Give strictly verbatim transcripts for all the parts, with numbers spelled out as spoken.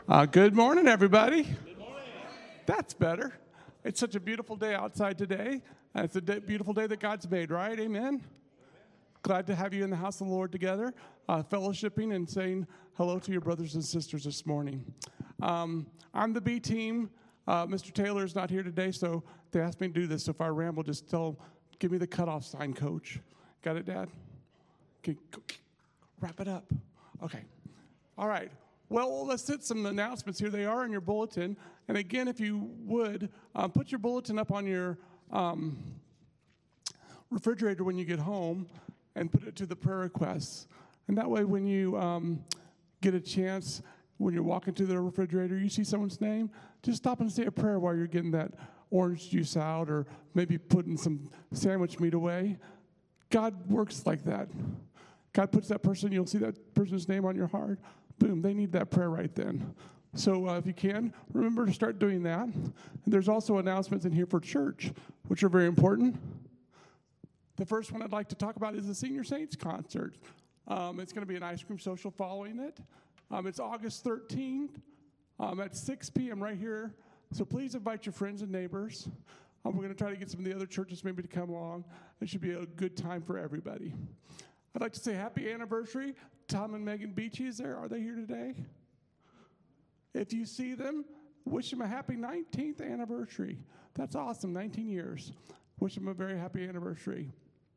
Uh, good morning, everybody. Good morning. That's better. It's such a beautiful day outside today. And it's a day, beautiful day that God's made, right? Amen? Amen. Glad to have you in the house of the Lord together, uh, fellowshipping and saying hello to your brothers and sisters this morning. Um, I'm the B team. Uh, Mister Taylor is not here today, so they asked me to do this. So if I ramble, just tell them, give me the cutoff sign, Coach. Got it, Dad? Okay, wrap it up. Okay. All right. Well, let's hit some announcements here. They are in your bulletin. And again, if you would, um, put your bulletin up on your um, refrigerator when you get home and put it to the prayer requests. And that way, when you um, get a chance, when you're walking to the refrigerator, you see someone's name, just stop and say a prayer while you're getting that orange juice out or maybe putting some sandwich meat away. God works like that. God puts that person, you'll see that person's name on your heart. Boom, they need that prayer right then. So uh, if you can, remember to start doing that. And there's also announcements in here for church, which are very important. The first one I'd like to talk about is the Senior Saints concert. Um, it's going to be an ice cream social following it. Um, it's August thirteenth um, at six p.m. right here. So please invite your friends and neighbors. Um, we're going to try to get some of the other churches maybe to come along. It should be a good time for everybody. I'd like to say happy anniversary. Tom and Megan Beachy is there. Are they here today? If you see them, wish them a happy nineteenth anniversary. That's awesome, nineteen years. Wish them a very happy anniversary.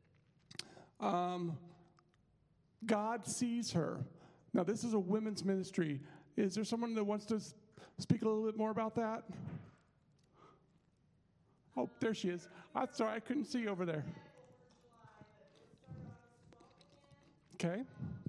Um, God sees her. Now, this is a women's ministry. Is there someone that wants to speak a little bit more about that? Oh, there she is. I'm sorry, I couldn't see over there. Okay.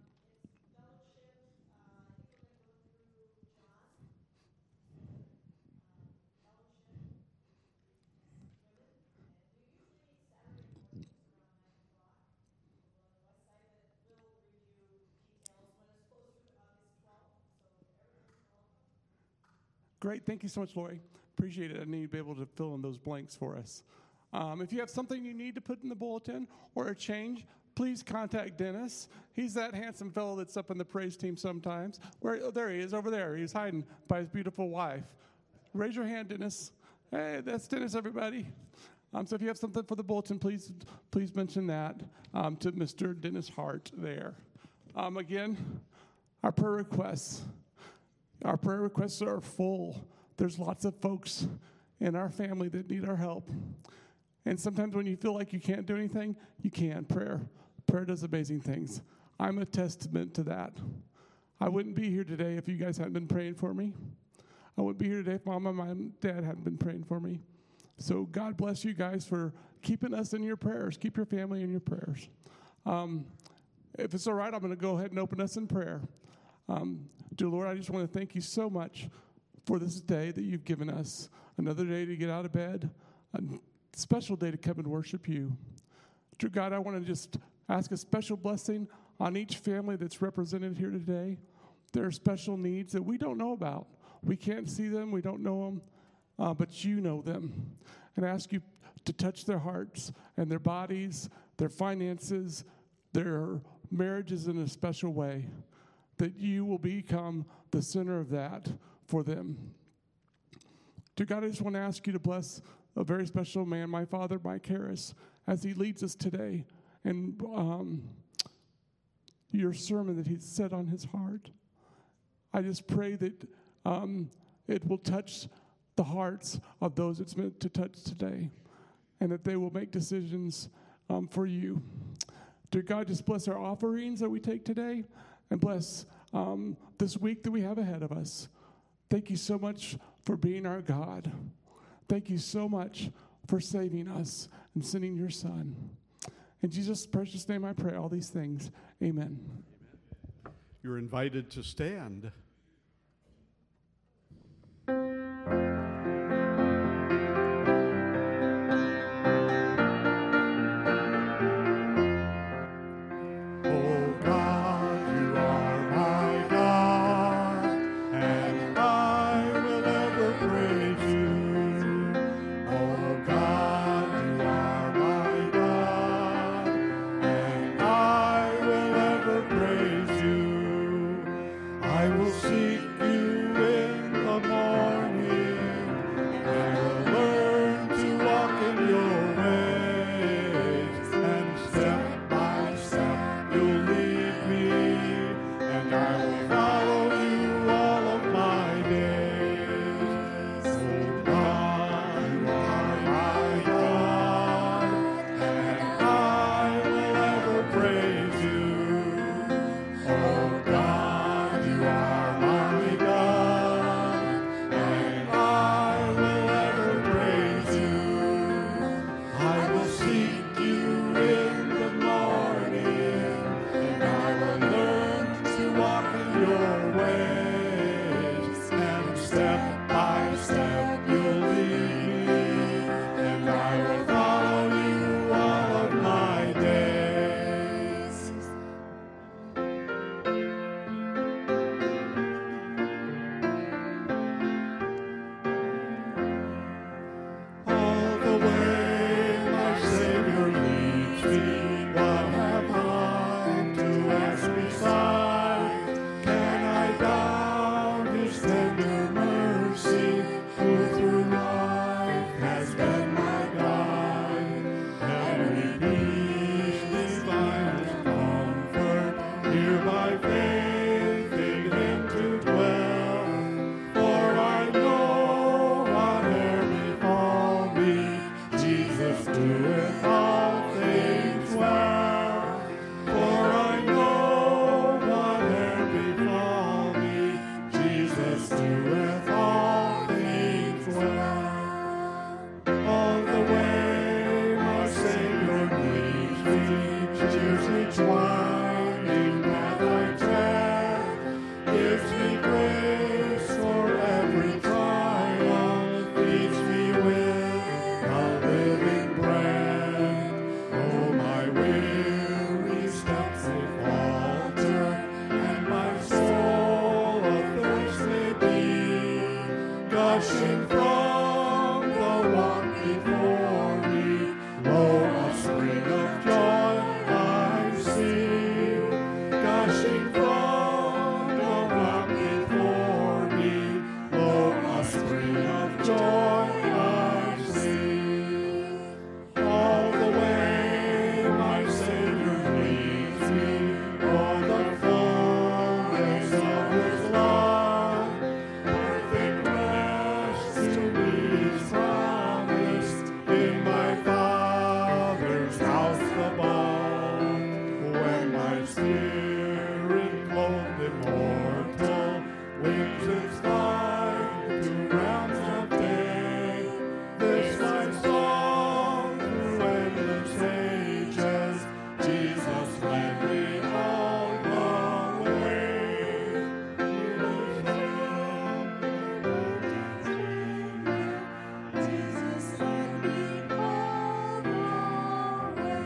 Great. Thank you so much, Lori. Appreciate it. I need to be able to fill in those blanks for us. Um, if you have something you need to put in the bulletin or a change, please contact Dennis. He's that handsome fellow that's up in the praise team sometimes. Where, oh, there he is over there. He's hiding by his beautiful wife. Raise your hand, Dennis. Hey, that's Dennis, everybody. Um, so if you have something for the bulletin, please please mention that um, to Mister Dennis Hart there. Um, again, our prayer requests. Our prayer requests are full. There's lots of folks in our family that need our help. And sometimes when you feel like you can't do anything, you can. Prayer. Prayer does amazing things. I'm a testament to that. I wouldn't be here today if you guys hadn't been praying for me. I wouldn't be here today if Mom and my dad hadn't been praying for me. So God bless you guys for keeping us in your prayers. Keep your family in your prayers. Um, if it's all right, I'm going to go ahead and open us in prayer. Um, dear Lord, I just want to thank you so much for this day that you've given us. Another day to get out of bed, a special day to come and worship you. Dear God, I want to just ask a special blessing on each family that's represented here today. There are special needs that we don't know about. We can't see them, we don't know them, uh, but you know them. And I ask you to touch their hearts and their bodies, their finances, their marriages in a special way, that you will become the center of that for them. Dear God, I just want to ask you to bless a very special man, my father, Mike Harris, as he leads us today, and um, your sermon that he's set on his heart. I just pray that um, it will touch the hearts of those it's meant to touch today, and that they will make decisions um, for you. Dear God, just bless our offerings that we take today, and bless um, this week that we have ahead of us. Thank you so much for being our God. Thank you so much for saving us and sending your Son. In Jesus' precious name I pray all these things. Amen. You're invited to stand. I will step by step you'll lead me, and I will follow you all of my days. All the way my Savior leads me, what have I to ask beside? Can I doubt His tender mercy, who through life has been my guide? Every peace divine comfort, here by faith in Him to dwell. For I know whate'er befall me, Jesus doeth all things well. For I know whate'er befall me, Jesus doeth all things well. All the way my Savior leads me, cheers each winding path I tread, gives me grace for every trial, feeds me with the living bread. Oh, my weary steps they falter, and my soul athirst may be, gushing from the one before me. Lo, a spring of joy I see, gushing from the rock before me. Lo, a spring of joy I see. All the way my Savior leads me, o'er the fullness of His love. Perfect rest to me is promised in my Father's house above. When my spirit clothed immortal wings its flight to realms of day, this my song through endless ages, Jesus led me all the way. Jesus led me all the way.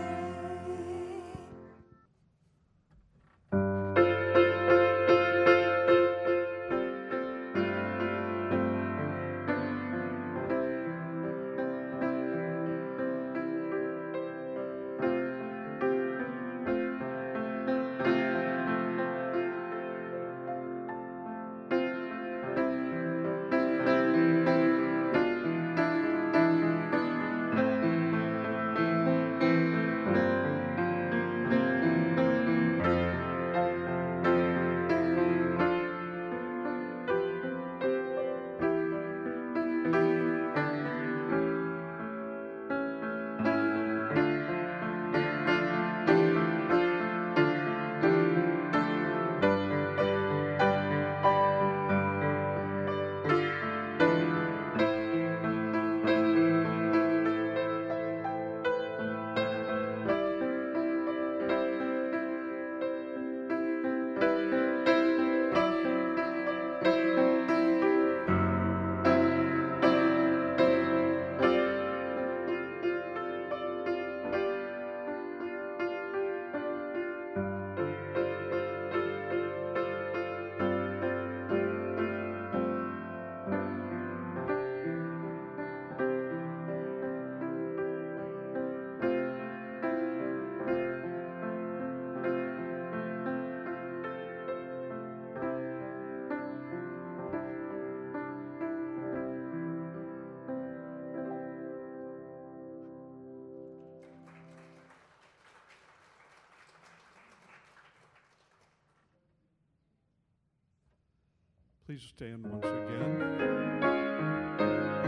Please stand once again.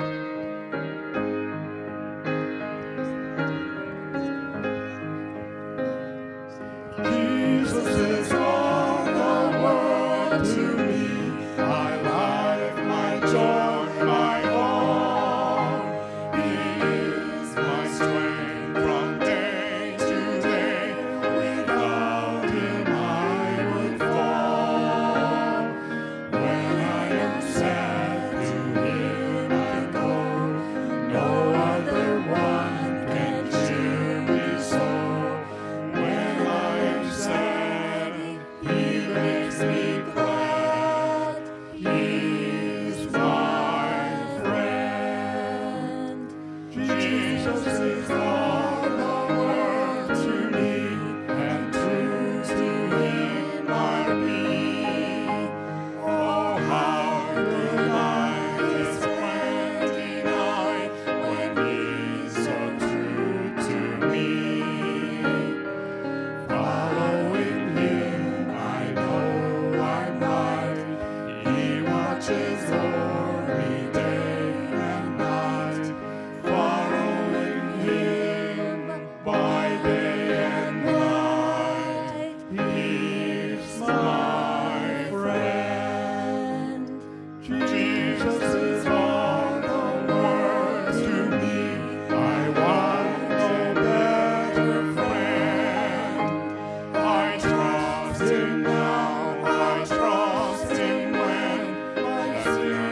Jesus is all the world to me, my life, my joy, my all. He is my strength from day to day. Without Him I would fall. When I am sad His glory day and night, following Him by day and night. He's my friend. Jesus is all the world to me. I want no better friend. I trust Him now, I trust Him when I sin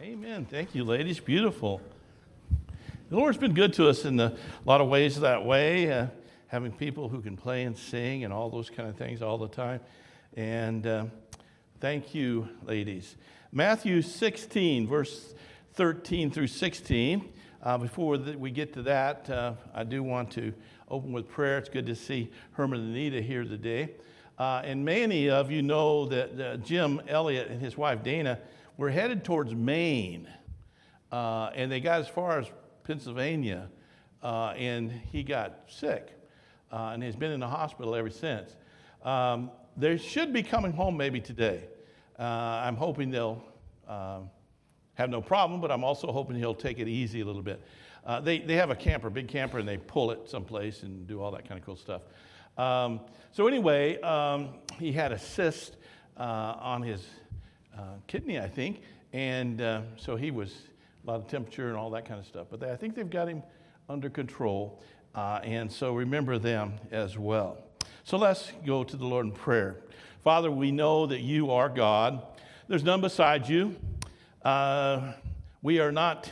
Amen. Thank you, ladies. Beautiful. The Lord's been good to us in a lot of ways that way, uh, having people who can play and sing and all those kind of things all the time. And uh, thank you, ladies. Matthew sixteen, verse thirteen through sixteen. Uh, before the, we get to that, uh, I do want to open with prayer. It's good to see Herman and Anita here today. Uh, and many of you know that uh, Jim Elliott and his wife Dana were headed towards Maine. Uh, and they got as far as Pennsylvania, uh, and he got sick. Uh, and has been in the hospital ever since. Um, they should be coming home maybe today. Uh, I'm hoping they'll um, have no problem, but I'm also hoping he'll take it easy a little bit. Uh, they, they have a camper, big camper, and they pull it someplace and do all that kind of cool stuff. Um, so anyway, um, he had a cyst uh, on his uh, kidney, I think, and uh, so he was a lot of temperature and all that kind of stuff. But they, I think they've got him under control, uh, and so remember them as well. So let's go to the Lord in prayer. Father, we know that you are God. There's none beside you. Uh, we are not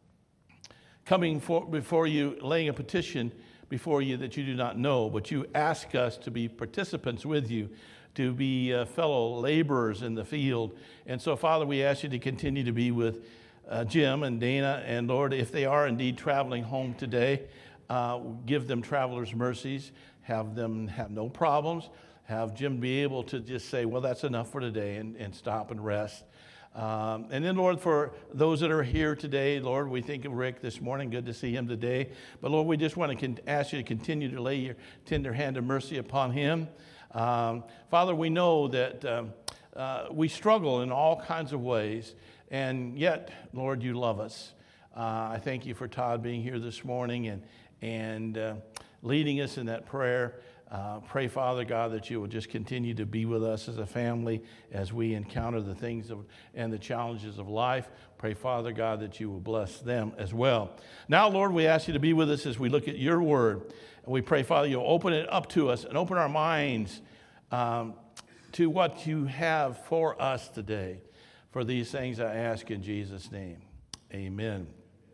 coming for, before you, laying a petition before you that you do not know, but you ask us to be participants with you, to be uh, fellow laborers in the field. And so, Father, we ask you to continue to be with uh, Jim and Dana, and Lord, if they are indeed traveling home today, uh, give them travelers' mercies, have them have no problems, have Jim be able to just say, well, that's enough for today, and, and stop and rest. Um, and then, Lord, for those that are here today, Lord, we think of Rick this morning. Good to see him today. But, Lord, we just want to con- ask you to continue to lay your tender hand of mercy upon him. Um, Father, we know that um, uh, we struggle in all kinds of ways, and yet, Lord, you love us. Uh, I thank you for Todd being here this morning and, and uh, leading us in that prayer. Uh, pray, Father God, that you will just continue to be with us as a family as we encounter the things of, and the challenges of life. Pray, Father God, that you will bless them as well. Now, Lord, we ask you to be with us as we look at your word. And we pray, Father, you'll open it up to us and open our minds um, to what you have for us today. For these things I ask in Jesus' name. Amen.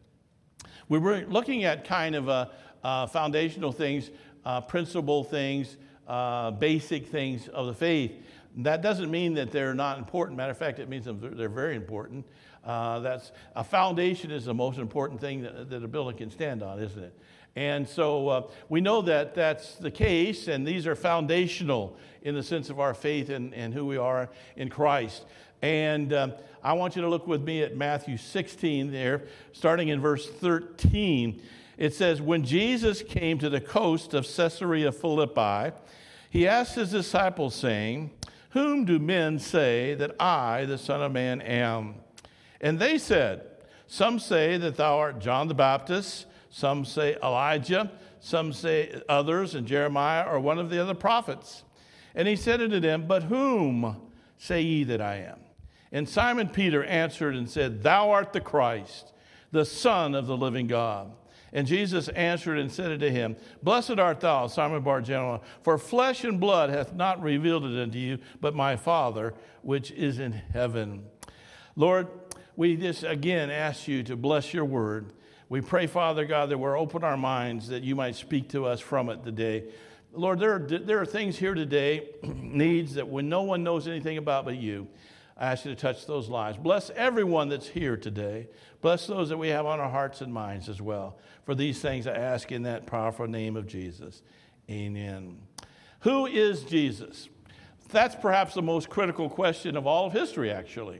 We were looking at kind of uh, uh, foundational things, Uh, principal things, uh, basic things of the faith. That doesn't mean that they're not important. Matter of fact, it means that they're very important. Uh, that's a foundation is the most important thing that, that a building can stand on, isn't it? And so uh, we know that that's the case, and these are foundational in the sense of our faith and, and who we are in Christ. And um, I want you to look with me at Matthew sixteen there, starting in verse thirteen. It says, when Jesus came to the coast of Caesarea Philippi, he asked his disciples, saying, whom do men say that I, the Son of Man, am? And they said, some say that thou art John the Baptist, some say Elijah, some say others, and Jeremiah, or one of the other prophets. And he said unto them, but whom say ye that I am? And Simon Peter answered and said, thou art the Christ, the Son of the living God. And Jesus answered and said unto him, blessed art thou, Simon Bar-Jonah, for flesh and blood hath not revealed it unto you, but my Father which is in heaven. Lord, we just again ask you to bless your word. We pray, Father God, that we're open our minds that you might speak to us from it today. Lord, there are, there are things here today, needs that when no one knows anything about but you, I ask you to touch those lives. Bless everyone that's here today. Bless those that we have on our hearts and minds as well. For these things I ask in that powerful name of Jesus. Amen. Who is Jesus? That's perhaps the most critical question of all of history, actually.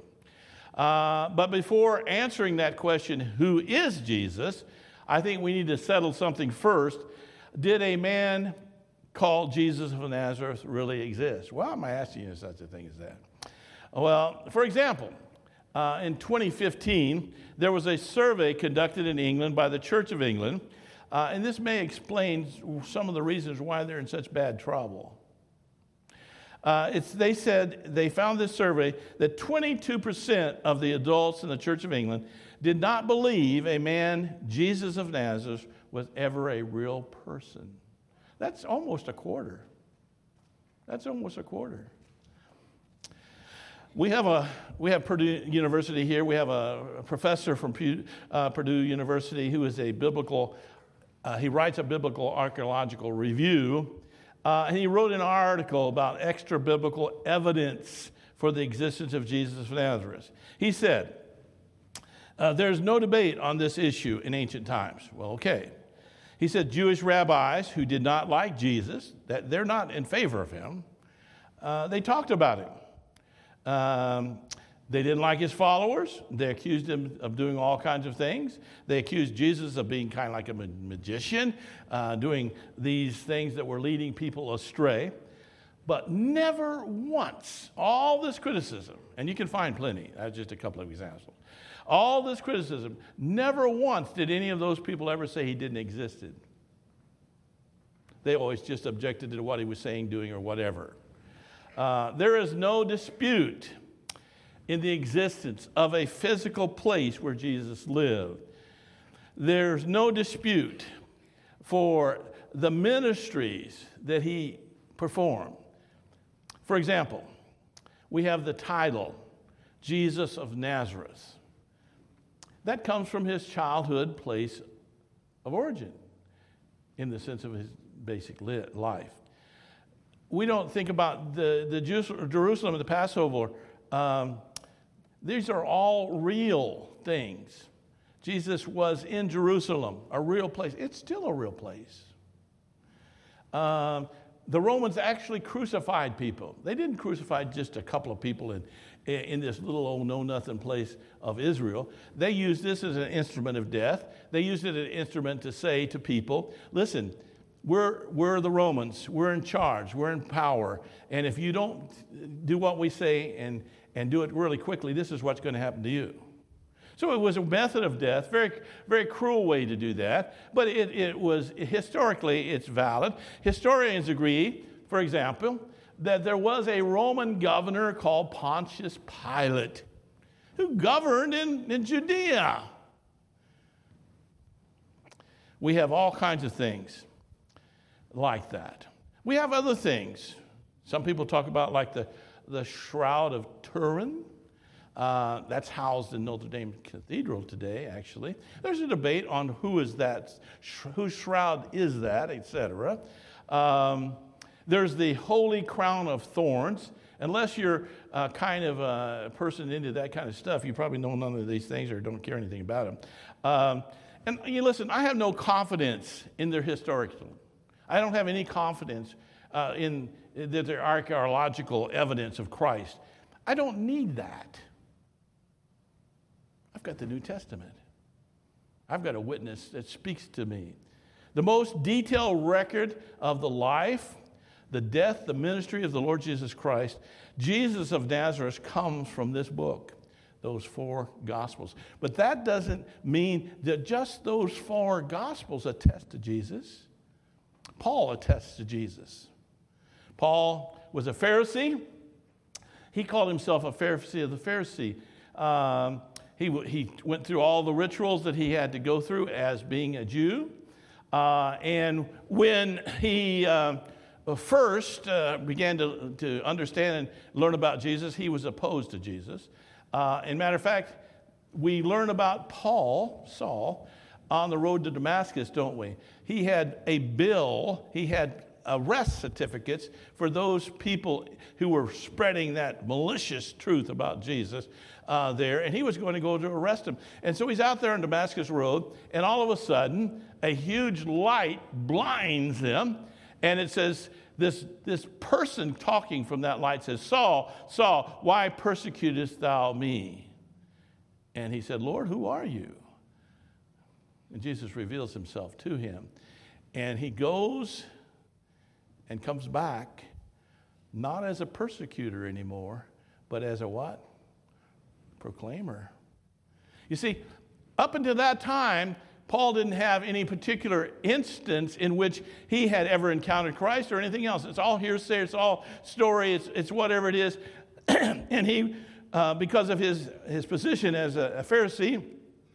Uh, but before answering that question, who is Jesus, I think we need to settle something first. Did a man called Jesus of Nazareth really exist? Why am I asking you such a thing as that? Well, for example, uh, in twenty fifteen, there was a survey conducted in England by the Church of England, uh, and this may explain some of the reasons why they're in such bad trouble. Uh, it's, they said they found this survey that twenty-two percent of the adults in the Church of England did not believe a man, Jesus of Nazareth, was ever a real person. That's almost a quarter. That's almost a quarter. We have a we have Purdue University here. We have a, a professor from Purdue, uh, Purdue University who is a biblical. Uh, he writes a biblical archaeological review, uh, and he wrote an article about extra biblical evidence for the existence of Jesus of Nazareth. He said, uh, "There's no debate on this issue in ancient times." Well, okay. He said Jewish rabbis who did not like Jesus, that they're not in favor of him, uh, they talked about him. Um, they didn't like his followers. They accused him of doing all kinds of things. They accused Jesus of being kind of like a ma- magician, uh, doing these things that were leading people astray. But never once, all this criticism, and you can find plenty, that's just a couple of examples. All this criticism, never once did any of those people ever say he didn't exist. They always just objected to what he was saying, doing, or whatever. Uh, there is no dispute in the existence of a physical place where Jesus lived. There's no dispute for the ministries that he performed. For example, we have the title, Jesus of Nazareth. That comes from his childhood place of origin, in the sense of his basic life. We don't think about the, the Jerusalem and the Passover. Um, these are all real things. Jesus was in Jerusalem, a real place. It's still a real place. Um, the Romans actually crucified people. They didn't crucify just a couple of people in, in this little old know-nothing place of Israel. They used this as an instrument of death. They used it as an instrument to say to people, listen, We're, we're the Romans. We're in charge. We're in power. And if you don't do what we say and, and do it really quickly, this is what's going to happen to you. So it was a method of death, very, very cruel way to do that. But it, it was, historically, it's valid. Historians agree, for example, that there was a Roman governor called Pontius Pilate who governed in, in Judea. We have all kinds of things like that. We have other things. Some people talk about like the, the Shroud of Turin. Uh, that's housed in Notre Dame Cathedral today, actually. There's a debate on who is that, sh- whose shroud is that, et cetera. Um, there's the Holy Crown of Thorns. Unless you're uh, kind of a person into that kind of stuff, you probably know none of these things or don't care anything about them. Um, and you listen, I have no confidence in their historical. I don't have any confidence uh, in that there archaeological evidence of Christ. I don't need that. I've got the New Testament. I've got a witness that speaks to me. The most detailed record of the life, the death, the ministry of the Lord Jesus Christ, Jesus of Nazareth, comes from this book, those four Gospels. But that doesn't mean that just those four Gospels attest to Jesus. Paul attests to Jesus. Paul was a Pharisee. He called himself a Pharisee of the Pharisee. Um, he, he went through all the rituals that he had to go through as being a Jew. Uh, and when he uh, first uh, began to, to understand and learn about Jesus, he was opposed to Jesus. Uh, and matter of fact, we learn about Paul, Saul, on the road to Damascus, don't we? He had a bill, he had arrest certificates for those people who were spreading that malicious truth about Jesus uh, there, and he was going to go to arrest him. And so he's out there on Damascus Road, and all of a sudden, a huge light blinds him, and it says, this, this person talking from that light says, Saul, Saul, why persecutest thou me? And he said, Lord, who are you? And Jesus reveals himself to him. And he goes and comes back, not as a persecutor anymore, but as a what? Proclaimer. You see, up until that time, Paul didn't have any particular instance in which he had ever encountered Christ or anything else. It's all hearsay, it's all story, it's, it's whatever it is. And he, uh, because of his, his position as a, a Pharisee,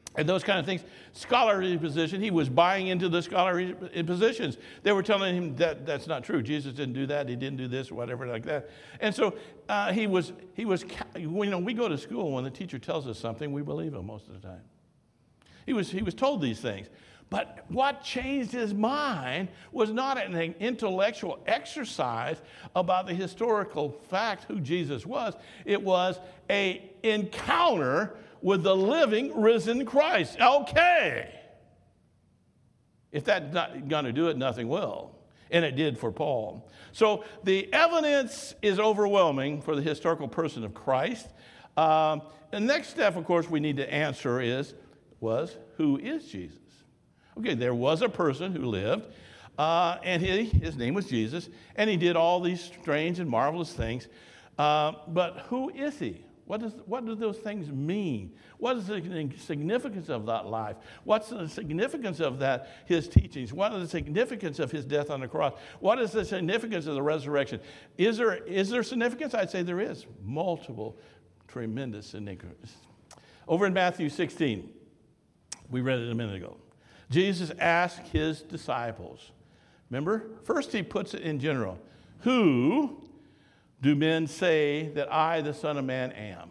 and those kind of things. Scholarly position, he was buying into the scholarly positions. They were telling him that that's not true. Jesus didn't do that. He didn't do this, or whatever like that. And so uh, he was, he was, you know, we go to school, when the teacher tells us something, we believe him most of the time. He was, he was told these things. But what changed his mind was not an intellectual exercise about the historical fact who Jesus was. It was an encounter with the living, risen Christ. Okay. If that's not going to do it, nothing will. And it did for Paul. So the evidence is overwhelming for the historical person of Christ. Um, the next step, of course, we need to answer is, was, who is Jesus? Okay, there was a person who lived, uh, and he, his name was Jesus, and he did all these strange and marvelous things. Uh, but who is he? What, does, what do those things mean? What is the significance of that life? What's the significance of that, his teachings? What is the significance of his death on the cross? What is the significance of the resurrection? Is there, is there significance? I'd say there is. Multiple, tremendous significance. Over in Matthew sixteen, we read it a minute ago. Jesus asked his disciples, remember? First he puts it in general. Who do men say that I, the Son of Man, am?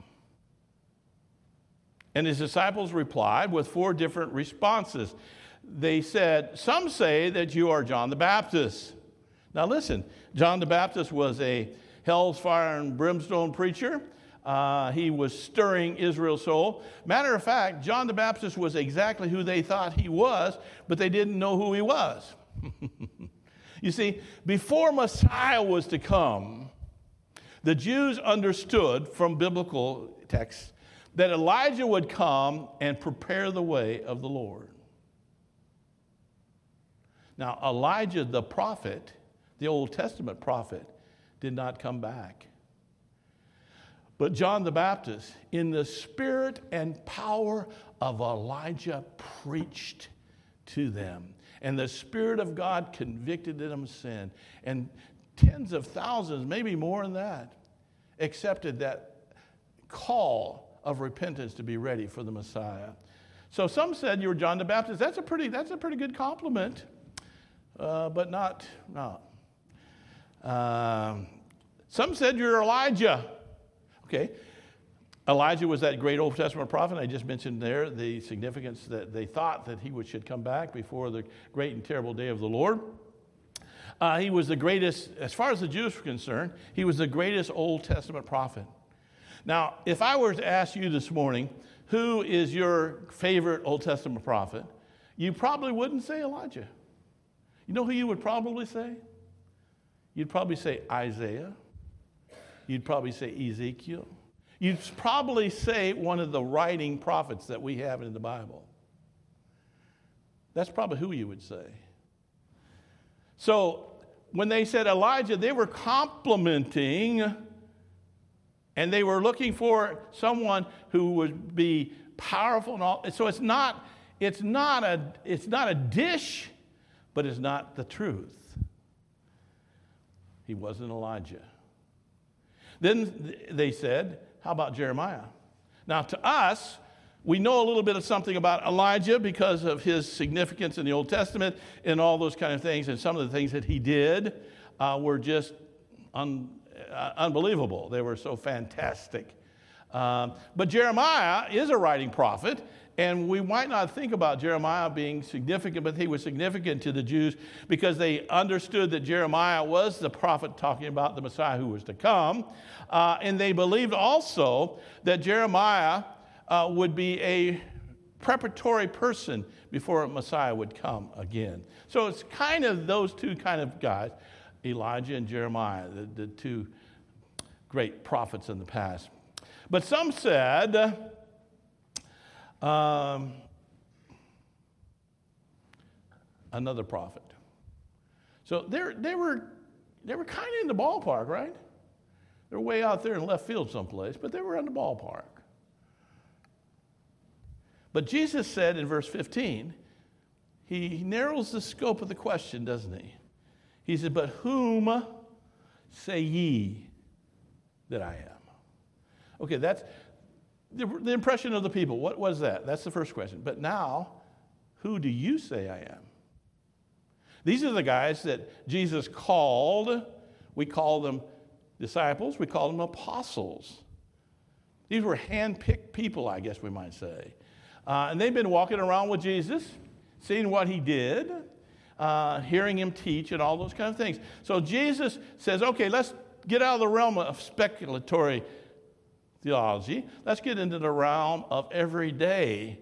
And his disciples replied with four different responses. They said, some say that you are John the Baptist. Now listen, John the Baptist was a hell's fire and brimstone preacher. Uh, he was stirring Israel's soul. Matter of fact, John the Baptist was exactly who they thought he was, but they didn't know who he was. You see, before Messiah was to come, the Jews understood from biblical texts that Elijah would come and prepare the way of the Lord. Now, Elijah the prophet, the Old Testament prophet, did not come back. But John the Baptist, in the spirit and power of Elijah, preached to them. And the Spirit of God convicted them of sin. And tens of thousands, maybe more than that, accepted that call of repentance to be ready for the Messiah. So some said you were John the Baptist. That's a pretty, that's a pretty good compliment, uh, but not, no. Uh, some said you're Elijah. Okay, Elijah was that great Old Testament prophet. I just mentioned there the significance that they thought that he would, should come back before the great and terrible day of the Lord. Uh, he was the greatest, as far as the Jews were concerned, he was the greatest Old Testament prophet. Now, if I were to ask you this morning, who is your favorite Old Testament prophet, you probably wouldn't say Elijah. You know who you would probably say? You'd probably say Isaiah. You'd probably say Ezekiel. You'd probably say one of the writing prophets that we have in the Bible. That's probably who you would say. So when they said Elijah, they were complimenting, and they were looking for someone who would be powerful and all. So it's not, it's not a, it's not a dish, but it's not the truth. He wasn't Elijah. Then they said, how about Jeremiah? Now to us, we know a little bit of something about Elijah because of his significance in the Old Testament and all those kind of things. And some of the things that he did uh, were just un, uh, unbelievable. They were so fantastic. Um, but Jeremiah is a writing prophet. And we might not think about Jeremiah being significant, but he was significant to the Jews because they understood that Jeremiah was the prophet talking about the Messiah who was to come. Uh, and they believed also that Jeremiah uh, would be a preparatory person before Messiah would come again. So it's kind of those two kind of guys, Elijah and Jeremiah, the, the two great prophets in the past. But some said... Um, another prophet. So they're, they were they were kind of in the ballpark, right? They're way out there in left field someplace, but they were in the ballpark. But Jesus said in verse fifteen, he narrows the scope of the question, doesn't he? He said, but whom say ye that I am? Okay, that's the, the impression of the people, what was that? That's the first question. But now, who do you say I am? These are the guys that Jesus called. We call them disciples. We call them apostles. These were hand-picked people, I guess we might say. Uh, and they've been walking around with Jesus, seeing what he did, uh, hearing him teach, and all those kind of things. So Jesus says, okay, let's get out of the realm of speculatory theology. Let's get into the realm of everyday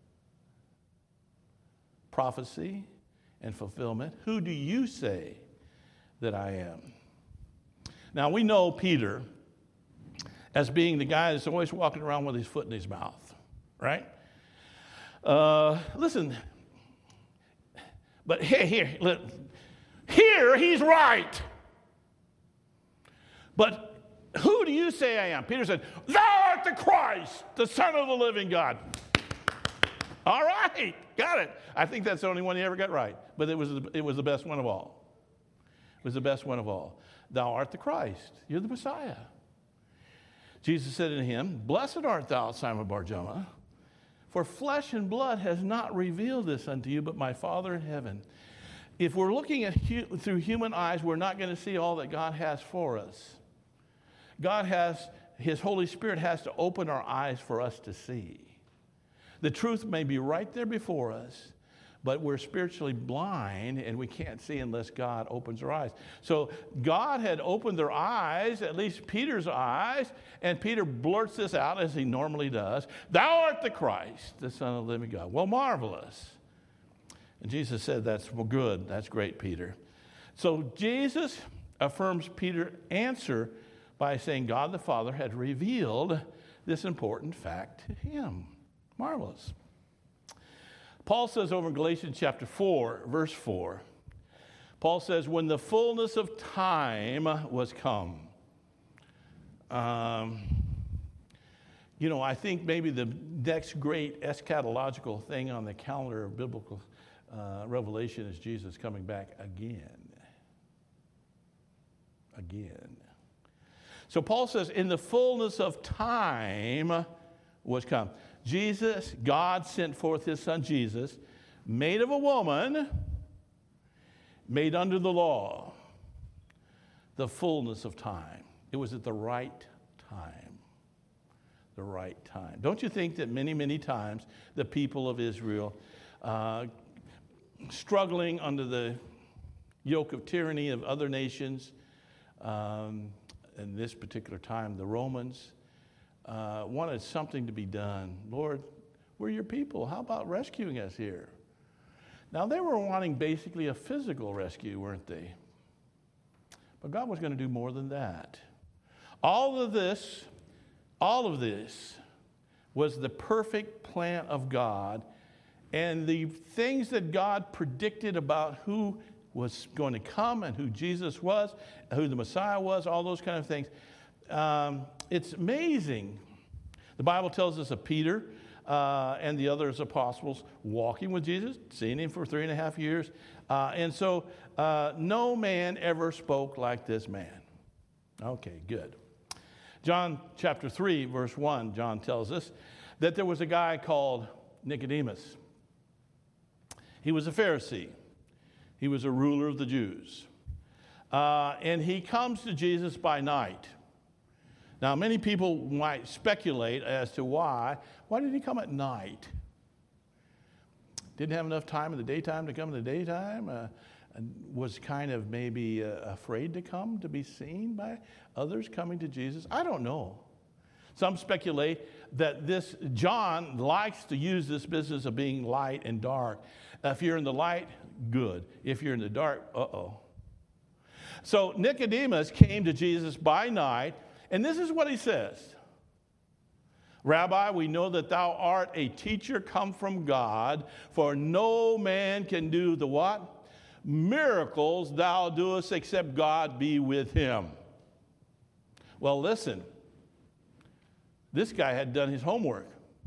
prophecy and fulfillment. Who do you say that I am? Now, we know Peter as being the guy that's always walking around with his foot in his mouth, right? Uh, listen, but here, here, here he's right. But who do you say I am? Peter said, thou art the Christ, the Son of the living God. All right, got it. I think that's the only one he ever got right. But it was, it was the best one of all. It was the best one of all. Thou art the Christ. You're the Messiah. Jesus said unto him, blessed art thou, Simon Bar-Jonah, for flesh and blood has not revealed this unto you, but my Father in heaven. If we're looking at hu- through human eyes, we're not going to see all that God has for us. God has, his Holy Spirit has to open our eyes for us to see. The truth may be right there before us, but we're spiritually blind and we can't see unless God opens our eyes. So God had opened their eyes, at least Peter's eyes, and Peter blurts this out as he normally does. Thou art the Christ, the Son of the living God. Well, marvelous. And Jesus said, that's well, good. That's great, Peter. So Jesus affirms Peter's answer by saying God the Father had revealed this important fact to him. Marvelous. Paul says over in Galatians chapter four, verse four, Paul says, when the fullness of time was come. Um, you know, I think maybe the next great eschatological thing on the calendar of biblical uh, revelation is Jesus coming back again. Again. So Paul says, in the fullness of time was come. Jesus, God sent forth his son Jesus, made of a woman, made under the law, the fullness of time. It was at the right time. The right time. Don't you think that many, many times the people of Israel, uh, struggling under the yoke of tyranny of other nations, um, in this particular time, the Romans, Uh, wanted something to be done. Lord, we're your people. How about rescuing us here? Now, they were wanting basically a physical rescue, weren't they? But God was going to do more than that. All of this, all of this was the perfect plan of God, and the things that God predicted about who was going to come and who Jesus was, who the Messiah was, all those kind of things. Um, it's amazing. The Bible tells us of Peter uh, and the other apostles walking with Jesus, seeing him for three and a half years. Uh, and so uh, no man ever spoke like this man. Okay, good. John chapter three, verse one, John tells us that there was a guy called Nicodemus. He was a Pharisee. He was a ruler of the Jews. Uh, and he comes to Jesus by night. Now, many people might speculate as to why. Why did he come at night? Didn't have enough time in the daytime to come in the daytime? Uh, was kind of maybe uh, afraid to come to be seen by others coming to Jesus? I don't know. Some speculate that this John likes to use this business of being light and dark. If you're in the light, good. If you're in the dark, uh-oh. So Nicodemus came to Jesus by night. And this is what he says. Rabbi, we know that thou art a teacher come from God, for no man can do the what? Miracles thou doest except God be with him. Well, listen. This guy had done his homework.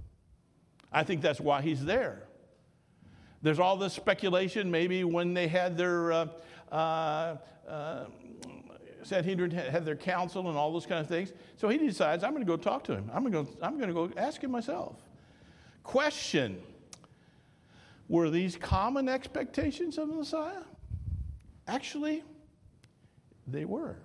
I think that's why he's there. There's all this speculation, maybe when they had their uh, uh, uh, Sanhedrin had their council and all those kind of things. So he decides, I'm going to go talk to him. I'm going to go, I'm going to go ask him myself. Question: were these common expectations of the Messiah? Actually, they were.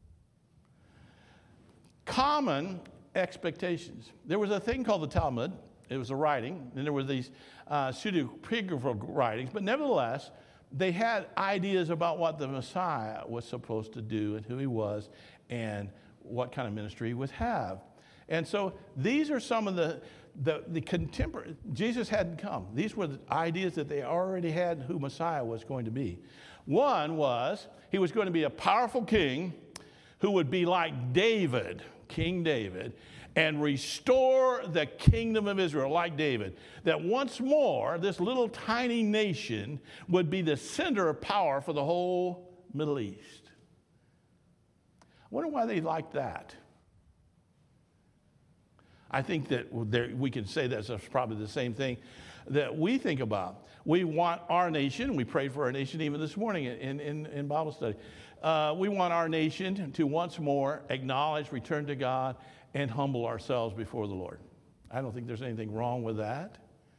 Common expectations. There was a thing called the Talmud. It was a writing, and there were these uh, pseudepigraphical writings, but nevertheless, they had ideas about what the Messiah was supposed to do and who he was and what kind of ministry he would have. And so these are some of the, the, the contemporary, Jesus hadn't come. These were the ideas that they already had who Messiah was going to be. One was he was going to be a powerful king who would be like David, King David, and restore the kingdom of Israel like David. That once more, this little tiny nation would be the center of power for the whole Middle East. I wonder why they liked that. I think that there, we can say that's probably the same thing that we think about. We want our nation, we prayed for our nation even this morning in, in, in Bible study. Uh, we want our nation to once more acknowledge, return to God, and humble ourselves before the Lord. I don't think there's anything wrong with that.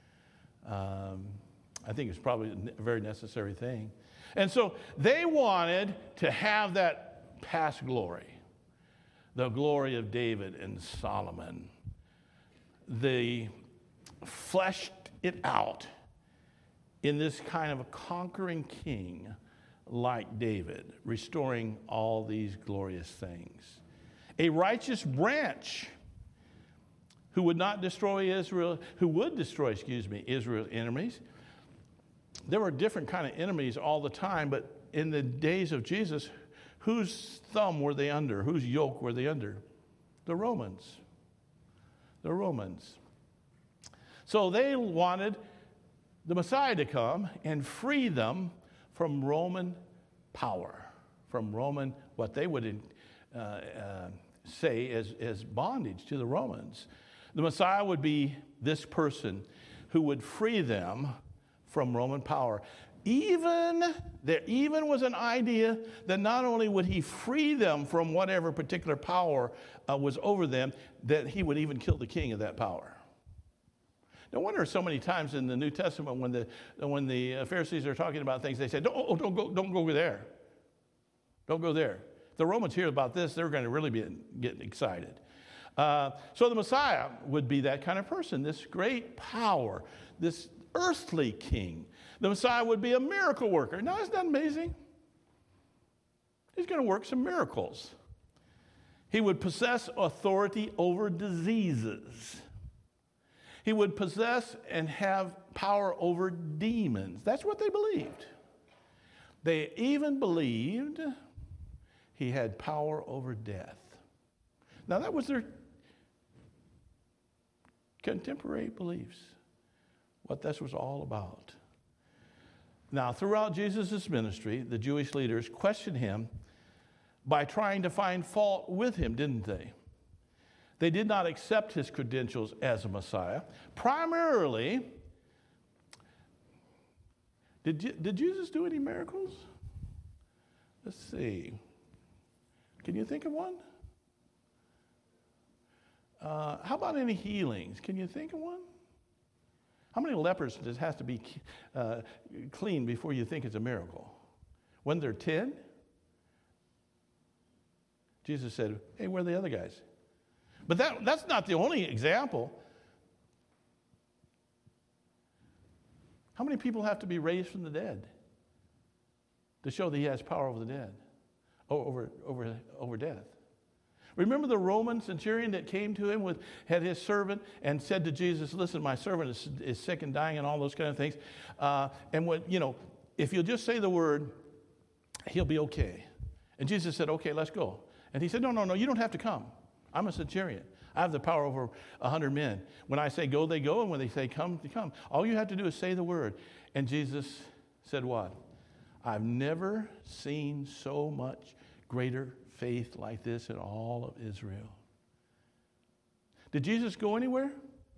Um, I think it's probably a very necessary thing. And so they wanted to have that past glory, the glory of David and Solomon. They fleshed it out in this kind of a conquering king like David, restoring all these glorious things. A righteous branch who would not destroy Israel, who would destroy, excuse me, Israel's enemies. There were different kind of enemies all the time, but in the days of Jesus, whose thumb were they under? Whose yoke were they under? The Romans. The Romans. So they wanted the Messiah to come and free them from Roman power, from Roman, what they would uh, uh, say as, as bondage to the Romans. The Messiah would be this person who would free them from Roman power. Even, there even was an idea that not only would he free them from whatever particular power uh, was over them, that he would even kill the king of that power. No wonder so many times in the New Testament when the, when the Pharisees are talking about things, they say, don't, oh, don't, go, don't go there. Don't go there. If the Romans hear about this, they're going to really be getting excited. Uh, so the Messiah would be that kind of person, this great power, this earthly king. The Messiah would be a miracle worker. Now, isn't that amazing? He's going to work some miracles. He would possess authority over diseases. He would possess and have power over demons. That's what they believed. They even believed he had power over death. Now, that was their contemporary beliefs, what this was all about. Now, throughout Jesus' ministry, the Jewish leaders questioned him by trying to find fault with him, didn't they? They did not accept his credentials as a Messiah. Primarily, did, did Jesus do any miracles? Let's see. Can you think of one? Uh, how about any healings? Can you think of one? How many lepers does has to be uh, clean before you think it's a miracle? When there ten? Jesus said, hey, where are the other guys? But that, that's not the only example. How many people have to be raised from the dead to show that he has power over the dead, over, over, over death? Remember the Roman centurion that came to him with, had his servant and said to Jesus, listen, my servant is, is sick and dying and all those kind of things. Uh, and what, you know, if you'll just say the word, he'll be okay. And Jesus said, okay, let's go. And he said, no, no, no, you don't have to come. I'm a centurion. I have the power over a hundred men. When I say go, they go. And when they say come, they come. All you have to do is say the word. And Jesus said what? I've never seen so much greater faith like this in all of Israel. Did Jesus go anywhere?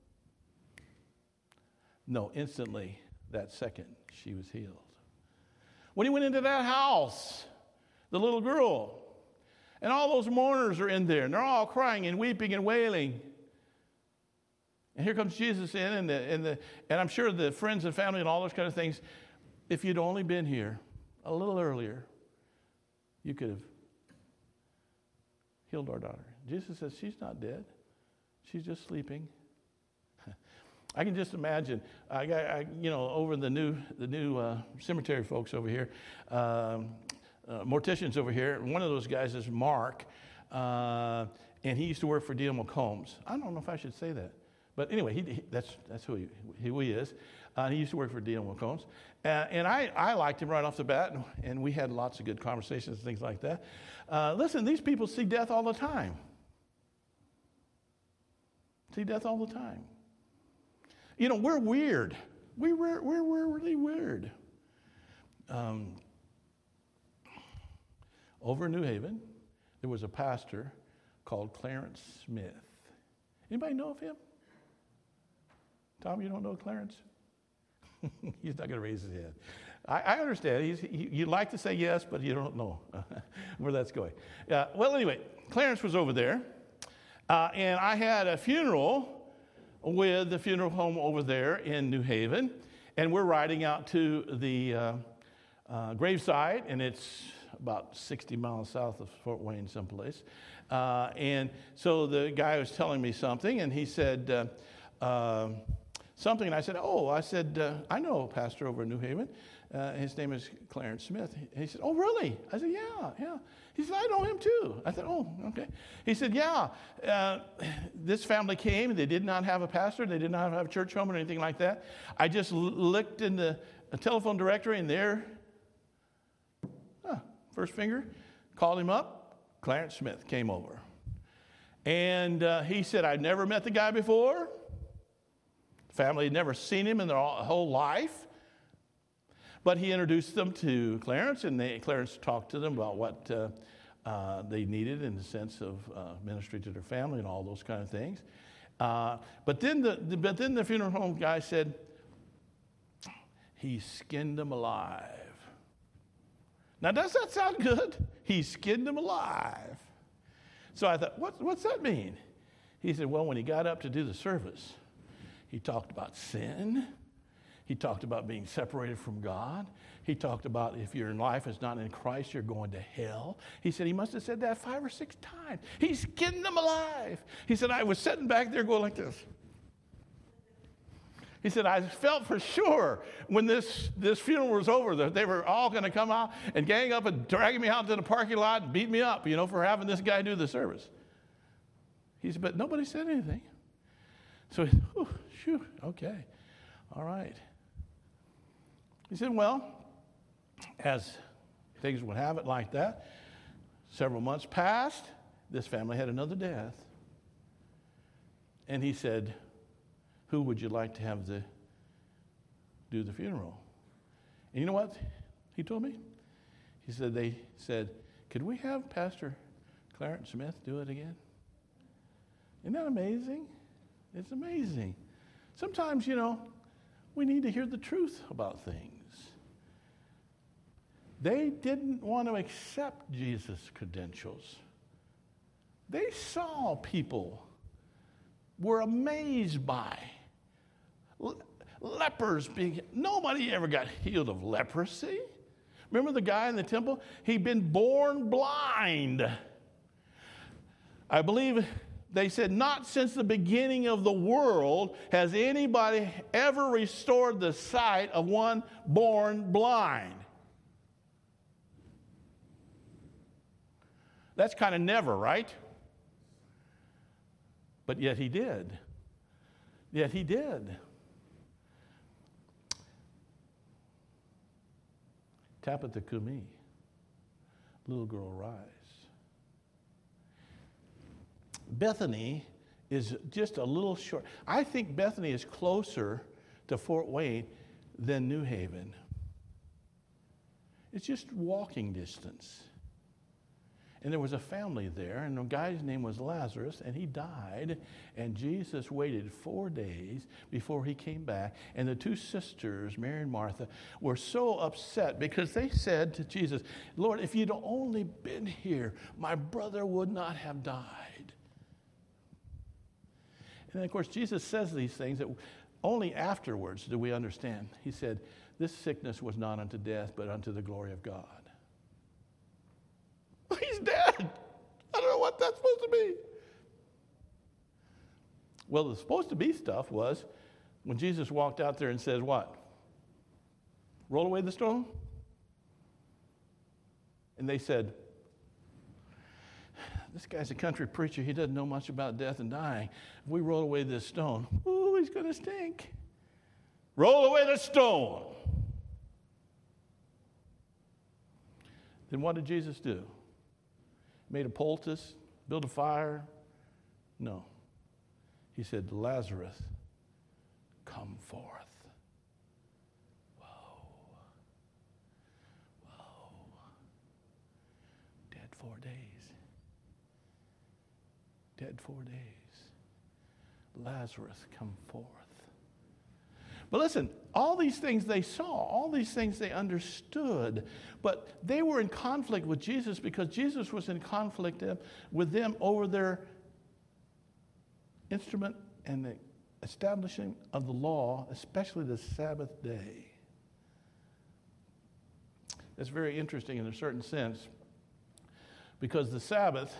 No, instantly, that second, she was healed. When he went into that house, the little girl, And all those mourners are in there, and they're all crying and weeping and wailing. And here comes Jesus in, and, the, and, the, and I'm sure the friends and family and all those kind of things, if you'd only been here a little earlier, you could have healed our daughter. Jesus says, she's not dead. She's just sleeping. I can just imagine, I, I, you know, over the new the new uh, cemetery folks over here, um, uh, morticians over here. One of those guys is Mark, uh, and he used to work for D L McCombs. I don't know if I should say that, but anyway, he, he, that's that's who he, who he is. Uh, he used to work for D L McCombs, uh, and I, I liked him right off the bat, and, and we had lots of good conversations and things like that. Uh, listen, these people see death all the time. See death all the time. You know, we're weird. We, we're, we're, we're really weird. Um, over in New Haven, there was a pastor called Clarence Smith. Anybody know of him? Tom, you don't know Clarence? He's not going to raise his head. I, I understand. He's, he, you'd like to say yes, but you don't know where that's going. Uh, well, anyway, Clarence was over there, uh, and I had a funeral with the funeral home over there in New Haven, and we're riding out to the uh, uh, gravesite, and it's about sixty miles south of Fort Wayne someplace. Uh, and so the guy was telling me something, and he said uh, uh, something, and I said, oh, I said, uh, I know a pastor over in New Haven. Uh, his name is Clarence Smith. He, he said, oh, really? I said, yeah, yeah. He said, I know him too. I said, oh, okay. He said, yeah, uh, this family came. They did not have a pastor. They did not have a church home or anything like that. I just l- looked in the telephone directory, and there, huh, first finger, called him up. Clarence Smith came over. And uh, he said, I'd never met the guy before. Family had never seen him in their whole life. But he introduced them to Clarence, and they, Clarence talked to them about what uh, uh, they needed in the sense of uh, ministry to their family and all those kind of things. Uh, but then the, the but then the funeral home guy said, he skinned them alive. Now, does that sound good? He skinned them alive. So I thought, what, what's that mean? He said, well, when he got up to do the service, he talked about sin. He talked about being separated from God. He talked about if your life is not in Christ, you're going to hell. He said he must have said that five or six times. He skinned them alive. He said, I was sitting back there going like this. He said, I felt for sure when this, this funeral was over that they were all going to come out and gang up and drag me out to the parking lot and beat me up, you know, for having this guy do the service. He said, but nobody said anything. So, he said, oh, phew, okay, all right. He said, well, as things would have it like that, several months passed, this family had another death. And he said, who would you like to have the do the funeral? And you know what he told me? He said, they said, could we have Pastor Clarence Smith do it again? Isn't that amazing? It's amazing. Sometimes, you know, we need to hear the truth about things. They didn't want to accept Jesus' credentials. They saw people were amazed by Le- lepers being, nobody ever got healed of leprosy. Remember the guy in the temple? He'd been born blind. I believe they said, not since the beginning of the world has anybody ever restored the sight of one born blind. That's kind of never, right? But yet he did. Yet he did. Tabitha Kumi, little girl, rise. Bethany is just a little short. I think Bethany is closer to Fort Wayne than New Haven. It's just walking distance. And there was a family there, and the guy's name was Lazarus, and he died. And Jesus waited four days before he came back. And the two sisters, Mary and Martha, were so upset because they said to Jesus, Lord, if you'd only been here, my brother would not have died. And then, of course, Jesus says these things that only afterwards do we understand. He said, this sickness was not unto death, but unto the glory of God. He's dead. I don't know what that's supposed to be. Well, the supposed to be stuff was when Jesus walked out there and says, what? Roll away the stone? And they said, this guy's a country preacher. He doesn't know much about death and dying. If we roll away this stone, ooh, he's going to stink. Roll away the stone. Then what did Jesus do? Made a poultice, built a fire? No. He said, Lazarus, come forth. Whoa. Whoa. Dead four days. Dead four days. Lazarus, come forth. But listen, all these things they saw, all these things they understood, but they were in conflict with Jesus because Jesus was in conflict with them over their instrument and the establishing of the law, especially the Sabbath day. That's very interesting in a certain sense because the Sabbath,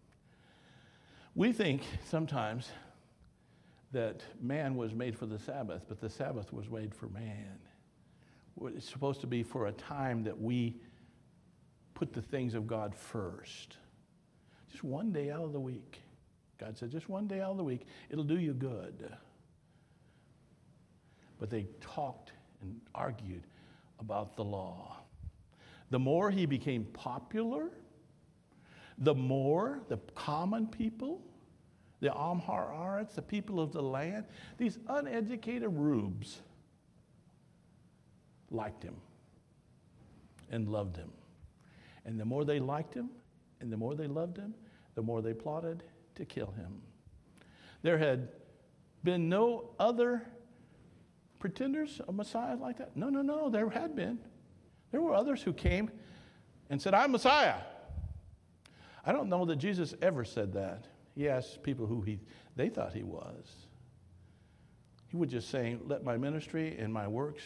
we think sometimes that man was made for the Sabbath, but the Sabbath was made for man. It's supposed to be for a time that we put the things of God first. Just one day out of the week. God said, just one day out of the week, it'll do you good. But they talked and argued about the law. The more he became popular, the more the common people, the Amharites, the people of the land, these uneducated rubes liked him and loved him. And the more they liked him and the more they loved him, the more they plotted to kill him. There had been no other pretenders of Messiah like that. No, no, no, there had been. There were others who came and said, I'm Messiah. I don't know that Jesus ever said that. He asked people who he they thought he was. He would just say, let my ministry and my works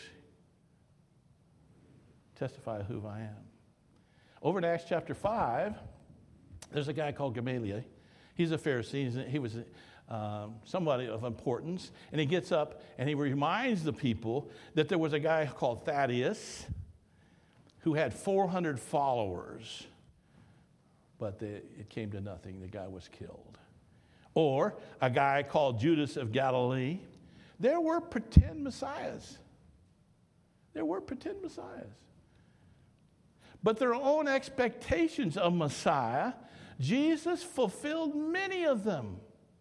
testify who I am. Over in Acts chapter five, there's a guy called Gamaliel. He's a Pharisee. He was um, somebody of importance. And he gets up and he reminds the people that there was a guy called Thaddeus who had four hundred followers. But the, it came to nothing. The guy was killed. Or a guy called Judas of Galilee. There were pretend messiahs. There were pretend messiahs. But their own expectations of Messiah, Jesus fulfilled many of them.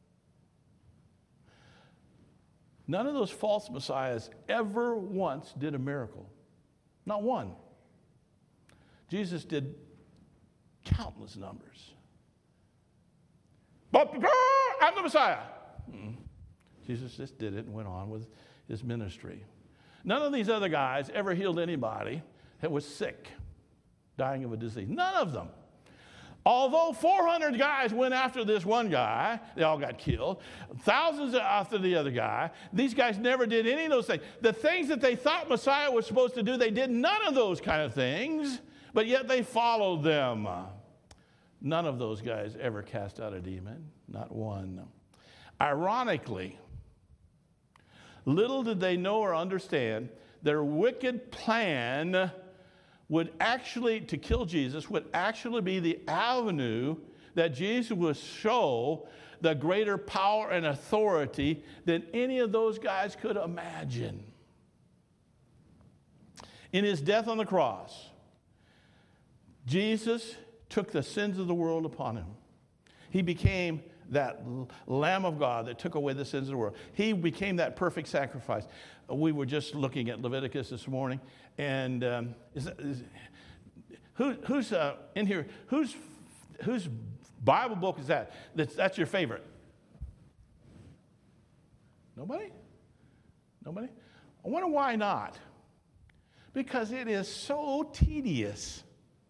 None of those false messiahs ever once did a miracle. Not one. Jesus did countless numbers. But I'm the Messiah. Mm-mm. Jesus just did it and went on with his ministry. None of these other guys ever healed anybody that was sick, dying of a disease. None of them. Although four hundred guys went after this one guy, they all got killed. Thousands after the other guy. These guys never did any of those things. The things that they thought Messiah was supposed to do, they did none of those kind of things, but yet they followed them. None of those guys ever cast out a demon, not one. Ironically, little did they know or understand their wicked plan would actually, to kill Jesus, would actually be the avenue that Jesus would show the greater power and authority than any of those guys could imagine. In his death on the cross, Jesus took the sins of the world upon him. He became that Lamb of God that took away the sins of the world. He became that perfect sacrifice. We were just looking at Leviticus this morning, and um, is, is, who, who's uh, in here? Who's whose Bible book is that? That's, that's your favorite? Nobody? Nobody? I wonder why not. Because it is so tedious.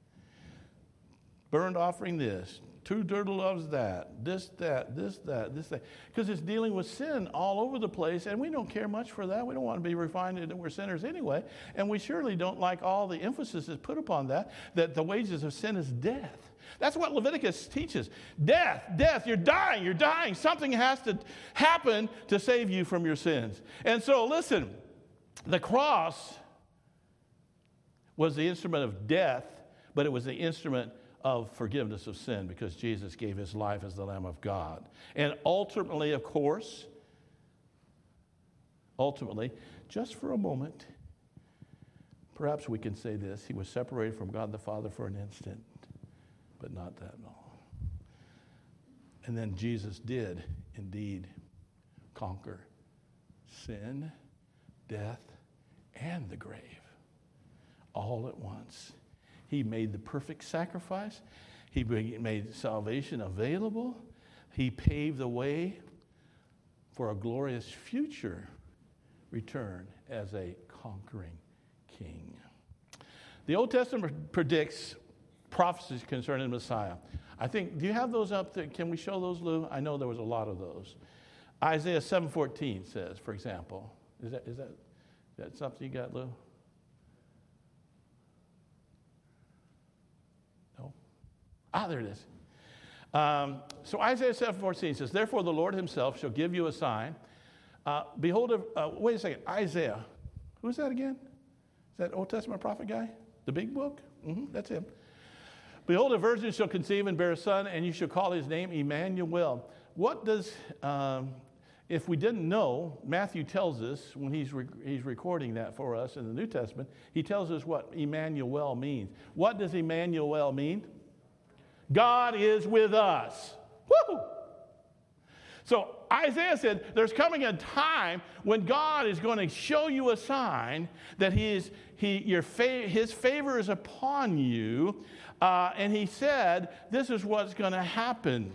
Burnt offering this, two turtle doves that, this, that, this, that, this, that. Because it's dealing with sin all over the place, and we don't care much for that. We don't want to be refined that we're sinners anyway. And we surely don't like all the emphasis that's put upon that, that the wages of sin is death. That's what Leviticus teaches. Death, death, you're dying, you're dying. Something has to happen to save you from your sins. And so listen, the cross was the instrument of death, but it was the instrument of forgiveness of sin because Jesus gave his life as the Lamb of God. And ultimately, of course, ultimately, just for a moment, perhaps we can say this, he was separated from God the Father for an instant, but not that long. And then Jesus did indeed conquer sin, death, and the grave all at once. He made the perfect sacrifice. He made salvation available. He paved the way for a glorious future return as a conquering king. The Old Testament predicts prophecies concerning the Messiah. I think, do you have those up there? Can we show those, Lou? I know there was a lot of those. Isaiah seven fourteen says, for example, is that, is that, is that something you got, Lou? Ah, there it is. Um, so Isaiah seven fourteen says, therefore the Lord himself shall give you a sign. Uh, behold, a, uh, wait a second, Isaiah. Who's that again? Is that Old Testament prophet guy? The big book? Mm-hmm, that's him. Behold, a virgin shall conceive and bear a son, and you shall call his name Emmanuel. What does, um, if we didn't know, Matthew tells us when he's, re- he's recording that for us in the New Testament, he tells us what Emmanuel means. What does Emmanuel mean? God is with us. Woo! So Isaiah said there's coming a time when God is going to show you a sign that he is, he, your fa- his favor is upon you. Uh, and he said, this is what's going to happen.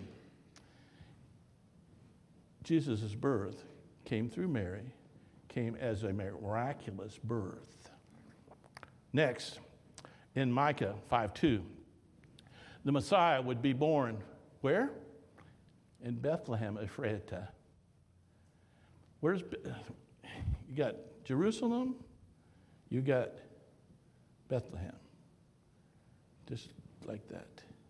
Jesus' birth came through Mary, came as a miraculous birth. Next, in Micah five two. The Messiah would be born where? In Bethlehem, Ephrathah. Where's, you got Jerusalem, you got Bethlehem. Just like that.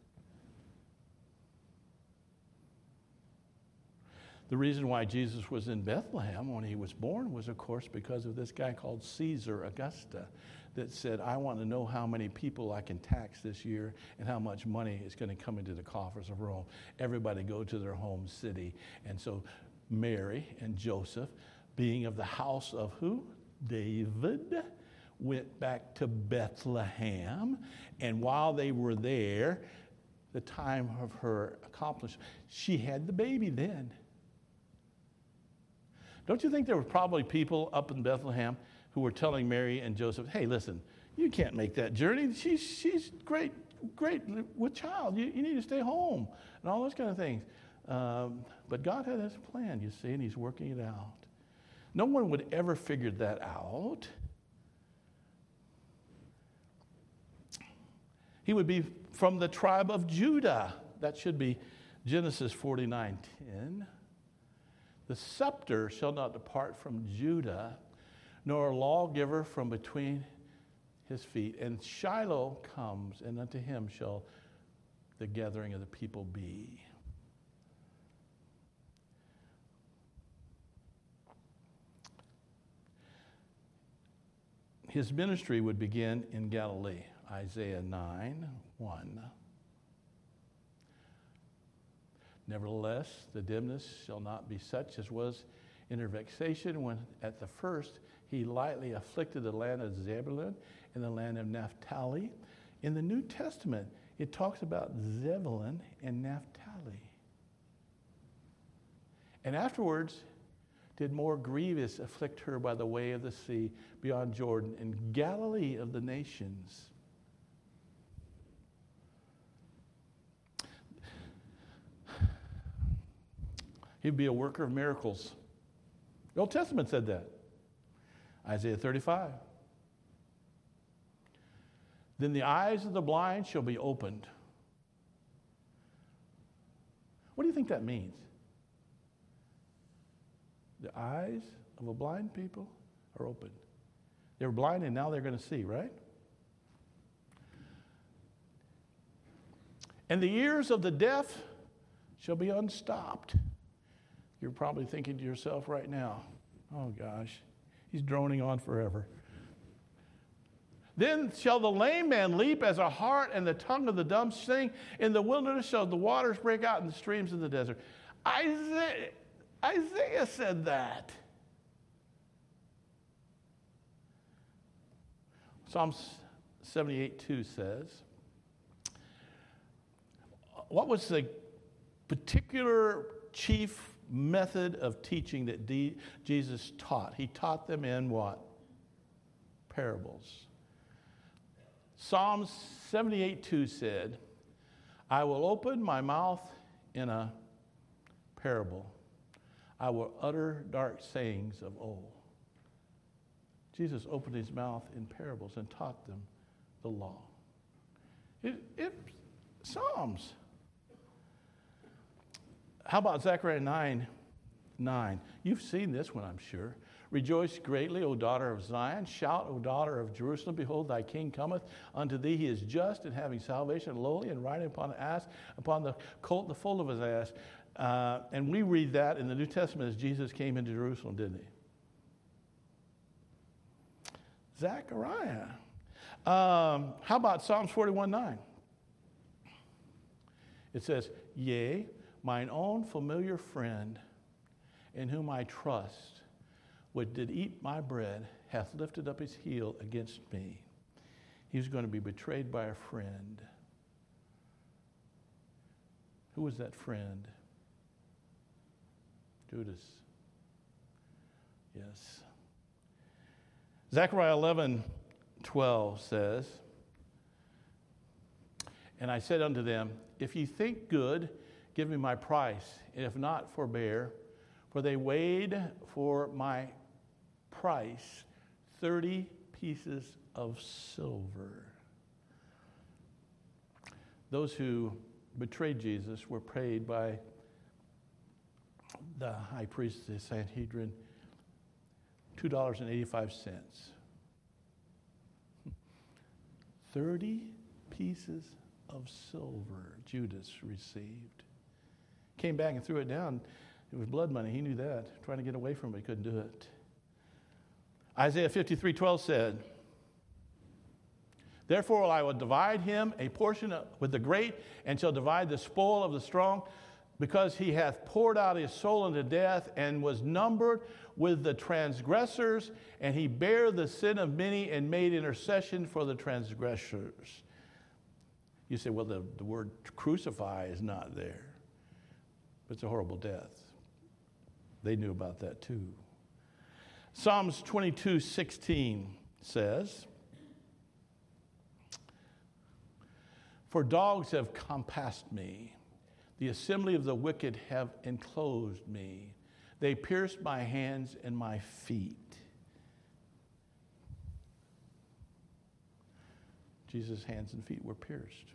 The reason why Jesus was in Bethlehem when he was born was, of course, because of this guy called Caesar Augusta that said, I want to know how many people I can tax this year and how much money is going to come into the coffers of Rome. Everybody go to their home city. And so Mary and Joseph, being of the house of who? David, went back to Bethlehem. And while they were there, the time of her accomplishment, she had the baby then. Don't you think there were probably people up in Bethlehem who were telling Mary and Joseph, hey, listen, you can't make that journey. She's, she's great, great with child. You, you need to stay home and all those kind of things. Um, but God had his plan, you see, and he's working it out. No one would ever figure that out. He would be from the tribe of Judah. That should be Genesis forty-nine ten. The scepter shall not depart from Judah, nor a lawgiver from between his feet. And Shiloh comes, and unto him shall the gathering of the people be. His ministry would begin in Galilee, Isaiah nine one. Nevertheless, the dimness shall not be such as was in her vexation when at the first he lightly afflicted the land of Zebulun and the land of Naphtali. In the New Testament, it talks about Zebulun and Naphtali. And afterwards, did more grievous afflict her by the way of the sea beyond Jordan in Galilee of the nations. He'd be a worker of miracles. The Old Testament said that. Isaiah thirty-five. Then the eyes of the blind shall be opened. What do you think that means? The eyes of a blind people are opened. They were blind and now they're going to see, right? And the ears of the deaf shall be unstopped. You're probably thinking to yourself right now, oh gosh, he's droning on forever. Then shall the lame man leap as a hart, and the tongue of the dumb sing. In the wilderness shall the waters break out in the streams of the desert. Isaiah, Isaiah said that. Psalms seventy-eight two says, what was the particular chief method of teaching that D- Jesus taught? He taught them in what? Parables. Psalms seventy-eight two said, I will open my mouth in a parable. I will utter dark sayings of old. Jesus opened his mouth in parables and taught them the law. It, it Psalms. How about Zechariah nine nine? You've seen this one, I'm sure. Rejoice greatly, O daughter of Zion. Shout, O daughter of Jerusalem. Behold, thy king cometh unto thee. He is just and having salvation, lowly, and riding upon an ass, upon the colt, the foal of his ass. Uh, and we read that in the New Testament as Jesus came into Jerusalem, didn't he? Zechariah. Um, how about Psalms forty-one nine? It says, yea, mine own familiar friend, in whom I trust, which did eat my bread, hath lifted up his heel against me. He's going to be betrayed by a friend. Who was that friend? Judas. Yes. Zechariah eleven twelve says, and I said unto them, if ye think good, give me my price, and if not, forbear. For they weighed for my price thirty pieces of silver. Those who betrayed Jesus were paid by the high priest, the Sanhedrin, two dollars and eighty-five cents. thirty pieces of silver Judas received. Came back and threw it down. It was blood money. He knew that. Trying to get away from it, he couldn't do it. Isaiah fifty-three twelve said, therefore I will divide him a portion with the great, and shall divide the spoil of the strong, because he hath poured out his soul unto death, and was numbered with the transgressors, and he bare the sin of many, and made intercession for the transgressors. You say, well, the, the word crucify is not there. But it's a horrible death. They knew about that too. Psalms twenty-two sixteen says, for dogs have compassed me. The assembly of the wicked have enclosed me. They pierced my hands and my feet. Jesus' hands and feet were pierced.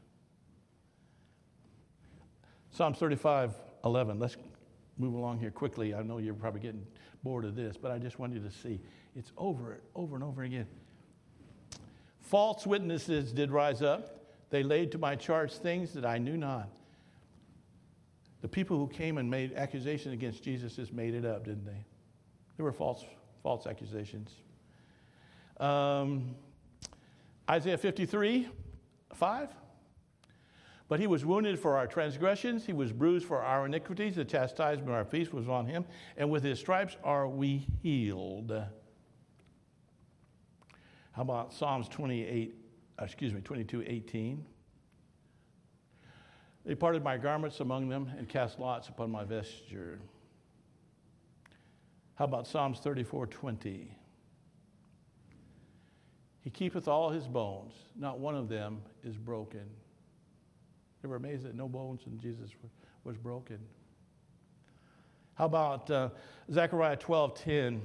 Psalms thirty-five eleven. Let's move along here quickly. I know you're probably getting bored of this, but I just want you to see. It's over, over and over again. False witnesses did rise up. They laid to my charge things that I knew not. The people who came and made accusations against Jesus just made it up, didn't they? They were false, false accusations. Um, Isaiah fifty-three five. But he was wounded for our transgressions. He was bruised for our iniquities. The chastisement of our peace was on him. And with his stripes are we healed. How about Psalms twenty-eight, excuse me, twenty-two eighteen? They parted my garments among them and cast lots upon my vesture. How about Psalms thirty-four twenty? He keepeth all his bones. Not one of them is broken. They were amazed that no bones in Jesus was broken. How about uh, Zechariah twelve ten?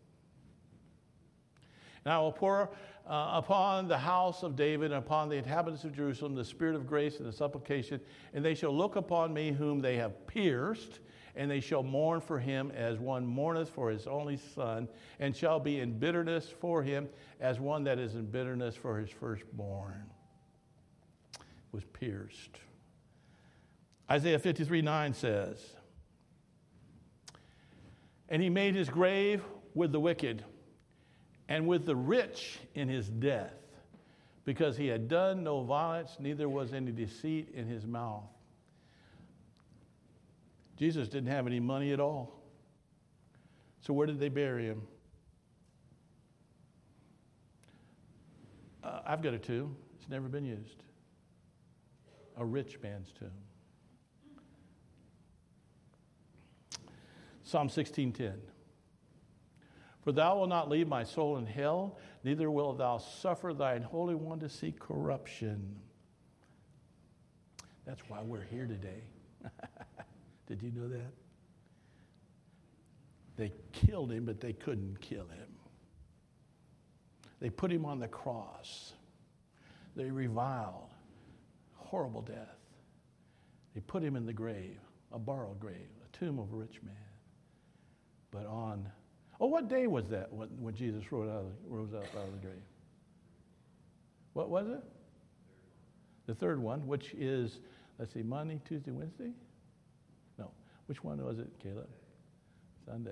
And I will pour uh, upon the house of David and upon the inhabitants of Jerusalem the spirit of grace and the supplication, and they shall look upon me whom they have pierced, and they shall mourn for him as one mourneth for his only son, and shall be in bitterness for him as one that is in bitterness for his firstborn. Was pierced. Isaiah fifty-three nine says, and he made his grave with the wicked and with the rich in his death, because he had done no violence, neither was any deceit in his mouth. Jesus didn't have any money at all. So where did they bury him? Uh, I've got a tomb. It's never been used. A rich man's tomb. Psalm sixteen ten. For thou wilt not leave my soul in hell, neither wilt thou suffer thine Holy One to see corruption. That's why we're here today. Did you know that? They killed him, but they couldn't kill him. They put him on the cross. They reviled. Horrible death. They put him in the grave, a borrowed grave, a tomb of a rich man. But on, oh, what day was that when, when Jesus rose, out of the, rose up out of the grave? What was it? The third one, which is, let's see, Monday, Tuesday, Wednesday? No. Which one was it, Caleb? Sunday.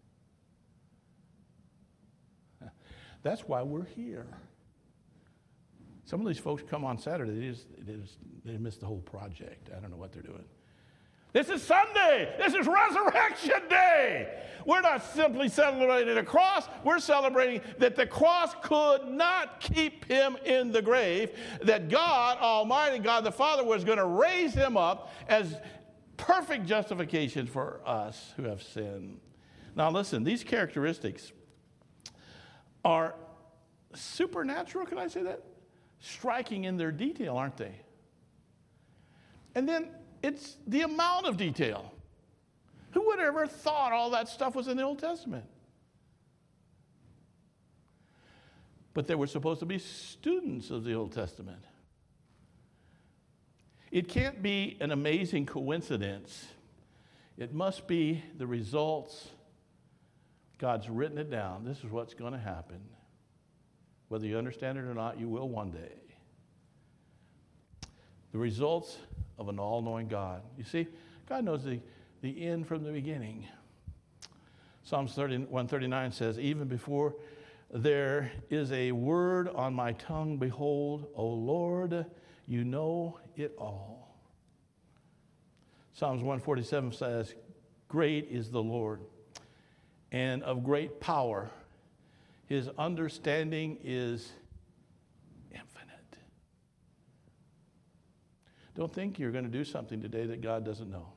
That's why we're here. Some of these folks come on Saturday, they just, they just they miss the whole project. I don't know what they're doing. This is Sunday. This is Resurrection Day. We're not simply celebrating a cross. We're celebrating that the cross could not keep him in the grave, that God, Almighty God the Father, was going to raise him up as perfect justification for us who have sinned. Now listen, these characteristics are supernatural, can I say that? Striking in their detail, aren't they? And then it's the amount of detail. Who would have ever thought all that stuff was in the Old Testament? But they were supposed to be students of the Old Testament. It can't be an amazing coincidence. It must be the results. God's written it down. This is what's going to happen. Whether you understand it or not, you will one day. The results of an all-knowing God. You see, God knows the, the end from the beginning. Psalms one thirty-nine says, even before there is a word on my tongue, behold, O Lord, you know it all. Psalms one forty-seven says, great is the Lord, and of great power. His understanding is infinite. Don't think you're going to do something today that God doesn't know.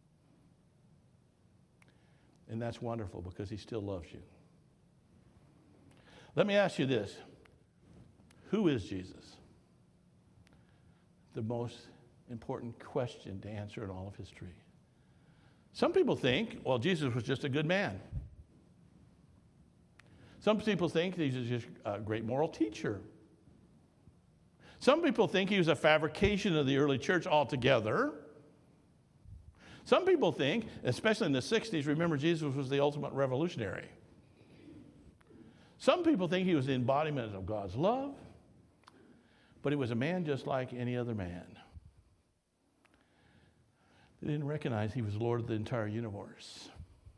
And that's wonderful because he still loves you. Let me ask you this. Who is Jesus? The most important question to answer in all of history. Some people think, well, Jesus was just a good man. Some people think he's just a great moral teacher. Some people think he was a fabrication of the early church altogether. Some people think, especially in the sixties, remember Jesus was the ultimate revolutionary. Some people think he was the embodiment of God's love, but he was a man just like any other man. They didn't recognize he was Lord of the entire universe.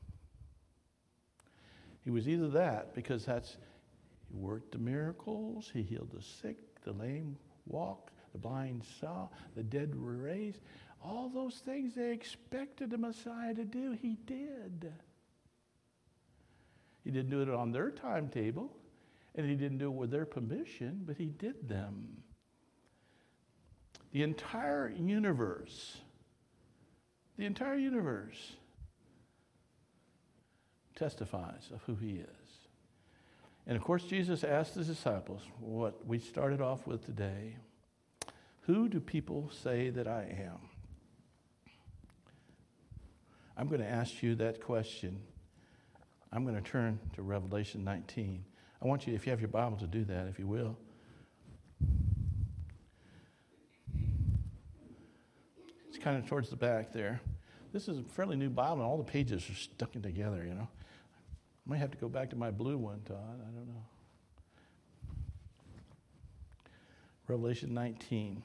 He was either that, because that's, he worked the miracles, he healed the sick, the lame walked, the blind saw, the dead were raised. All those things they expected the Messiah to do, he did. He didn't do it on their timetable, and he didn't do it with their permission, but he did them. The entire universe, the entire universe testifies of who he is. And of course, Jesus asked his disciples what we started off with today. Who do people say that I am? I'm going to ask you that question. I'm going to turn to Revelation nineteen. I want you, if you have your Bible, to do that, if you will. It's kind of towards the back there. This is a fairly new Bible, and all the pages are stuck in together, you know. I might have to go back to my blue one, Todd. I don't know. Revelation nineteen.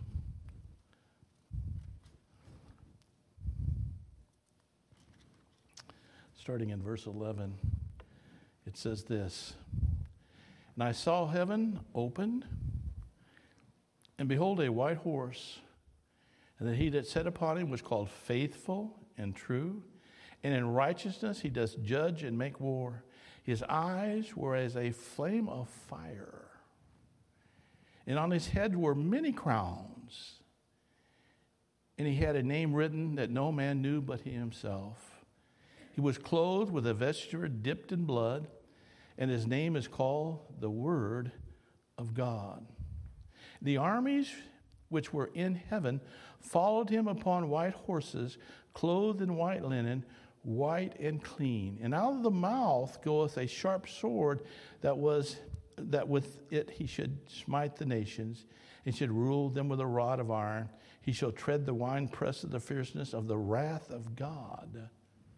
Starting in verse eleven, it says this. And I saw heaven opened, and behold, a white horse, and that he that sat upon him was called Faithful and True, and in righteousness he does judge and make war. His eyes were as a flame of fire, and on his head were many crowns, and he had a name written that no man knew but he himself. He was clothed with a vesture dipped in blood, and his name is called the Word of God. The armies which were in heaven followed him upon white horses, clothed in white linen, white and clean. And out of the mouth goeth a sharp sword, that was that with it he should smite the nations, and should rule them with a rod of iron. He shall tread the winepress of the fierceness of the wrath of God.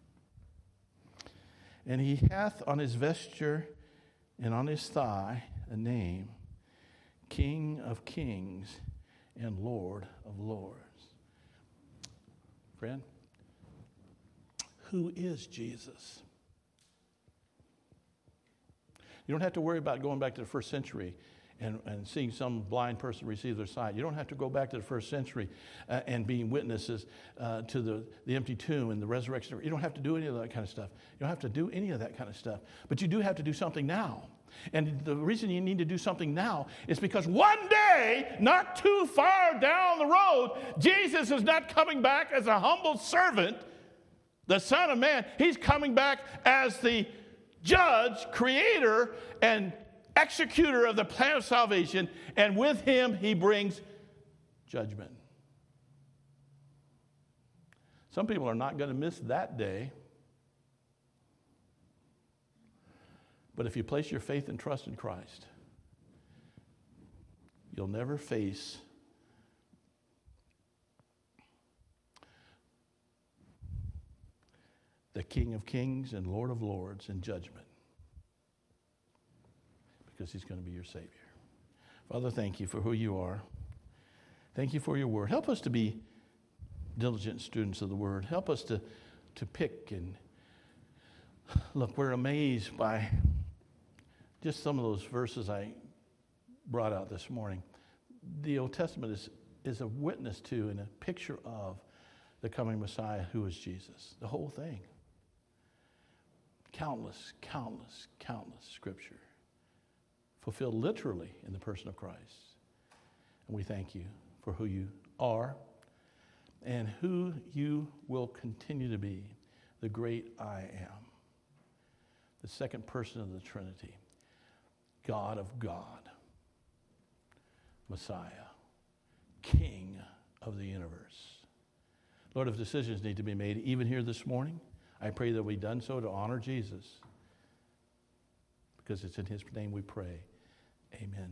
And he hath on his vesture and on his thigh a name, King of Kings and Lord of Lords. Friend, who is Jesus? You don't have to worry about going back to the first century and, and seeing some blind person receive their sight. You don't have to go back to the first century uh, and being witnesses uh, to the, the empty tomb and the resurrection. You don't have to do any of that kind of stuff. You don't have to do any of that kind of stuff. But you do have to do something now. And the reason you need to do something now is because one day, not too far down the road, Jesus is not coming back as a humble servant, the Son of Man. He's coming back as the judge, creator, and executor of the plan of salvation, and with him he brings judgment. Some people are not going to miss that day. But if you place your faith and trust in Christ, you'll never face the King of Kings and Lord of Lords in judgment, because he's going to be your Savior. Father, thank you for who you are. Thank you for your word. Help us to be diligent students of the word. Help us to, to pick and look, we're amazed by just some of those verses I brought out this morning. The Old Testament is, is a witness to and a picture of the coming Messiah, who is Jesus. The whole thing. Countless, countless, countless scripture fulfilled literally in the person of Christ. And we thank you for who you are and who you will continue to be, the great I am, the second person of the Trinity, God of God, Messiah, King of the universe. Lord, if decisions need to be made even here this morning, I pray that we've done so to honor Jesus, because it's in his name we pray. Amen.